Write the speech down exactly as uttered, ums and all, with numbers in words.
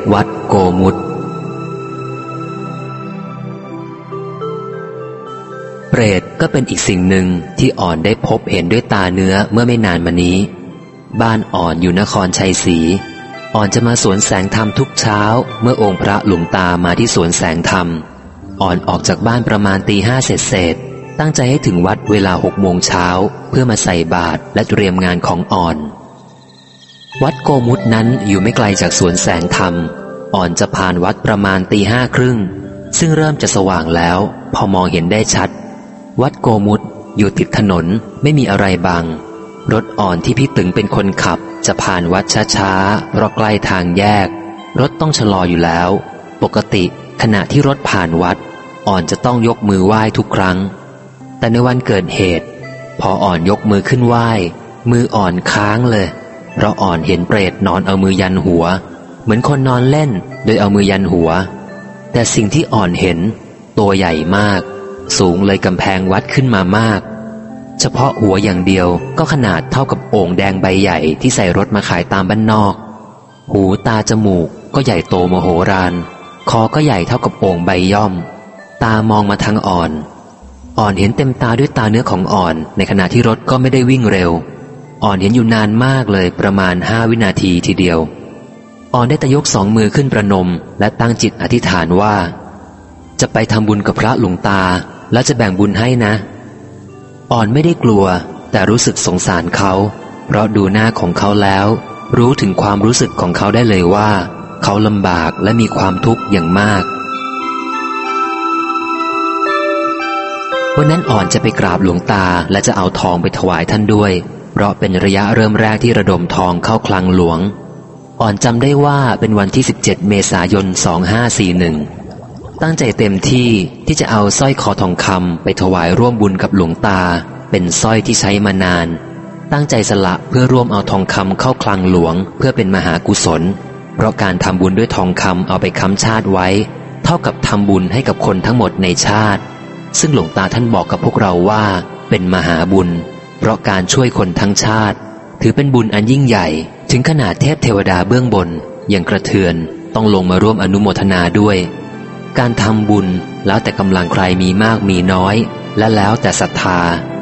วัดโกมุตเปรตก็เป็นอีกสิ่งหนึ่งที่อ่อนได้พบเห็นด้วยตาเนื้อเมื่อไม่นานมานี้บ้านอ่อนอยู่นครชัยศรีอ่อนจะมาสวนแสงธรรมทุกเช้าเมื่อองค์พระหลวงตามาที่สวนแสงธรรมอ่อนออกจากบ้านประมาณตีห้าเศษๆตั้งใจให้ถึงวัดเวลาหกโมงเช้าเพื่อมาใส่บาตรและเตรียมงานของอ่อนวัดโกมุตนั้นอยู่ไม่ไกลจากสวนแสงธรรมอ่อนจะผ่านวัดประมาณตีห้าครึ่งซึ่งเริ่มจะสว่างแล้วพอมองเห็นได้ชัดวัดโกมุตอยู่ติดถนนไม่มีอะไรบังรถอ่อนที่พี่ตึงเป็นคนขับจะผ่านวัดช้าๆเพราะใกล้ทางแยกรถต้องชะลออยู่แล้วปกติขณะที่รถผ่านวัดอ่อนจะต้องยกมือไหว้ทุกครั้งแต่ในวันเกิดเหตุพออ่อนยกมือขึ้นไหว้มืออ่อนค้างเลยเพราะอ่อนเห็นเปรตนอนเอามือยันหัวเหมือนคนนอนเล่นโดยเอามือยันหัวแต่สิ่งที่อ่อนเห็นตัวใหญ่มากสูงเลยกำแพงวัดขึ้นมามากเฉพาะหัวอย่างเดียวก็ขนาดเท่ากับโอ่งแดงใบใหญ่ที่ใส่รถมาขายตามบ้านนอกหูตาจมูกก็ใหญ่โตมโหฬารคอก็ใหญ่เท่ากับโอ่งใบย่อมตามองมาทางอ่อนอ่อนเห็นเต็มตาด้วยตาเนื้อของอ่อนในขณะที่รถก็ไม่ได้วิ่งเร็วอ่อนเห็นอยู่นานมากเลยประมาณห้าวินาทีทีเดียวอ่อนได้แต่ยกสองมือขึ้นประนมและตั้งจิตอธิษฐานว่าจะไปทำบุญกับพระหลวงตาแล้วจะแบ่งบุญให้นะอ่อนไม่ได้กลัวแต่รู้สึกสงสารเขาเพราะดูหน้าของเขาแล้วรู้ถึงความรู้สึกของเขาได้เลยว่าเขาลำบากและมีความทุกข์อย่างมากวันนั้นอ่อนจะไปกราบหลวงตาและจะเอาทองไปถวายท่านด้วยเพราะเป็นระยะเริ่มแรกที่ระดมทองเข้าคลังหลวงอ่อนจำได้ว่าเป็นวันที่สิบเจ็ดเมษายนสองห้าสี่หนึ่งตั้งใจเต็มที่ที่จะเอาสร้อยคอทองคำไปถวายร่วมบุญกับหลวงตาเป็นสร้อยที่ใช้มานานตั้งใจสละเพื่อร่วมเอาทองคำเข้าคลังหลวงเพื่อเป็นมหากุศลเพราะการทำบุญด้วยทองคำเอาไปค้ำชาติไว้เท่ากับทำบุญให้กับคนทั้งหมดในชาติซึ่งหลวงตาท่านบอกกับพวกเราว่าเป็นมหาบุญเพราะการช่วยคนทั้งชาติถือเป็นบุญอันยิ่งใหญ่ถึงขนาดเทพเทวดาเบื้องบนอย่างกระเทือนต้องลงมาร่วมอนุโมทนาด้วยการทำบุญแล้วแต่กำลังใครมีมากมีน้อยและแล้วแต่ศรัทธา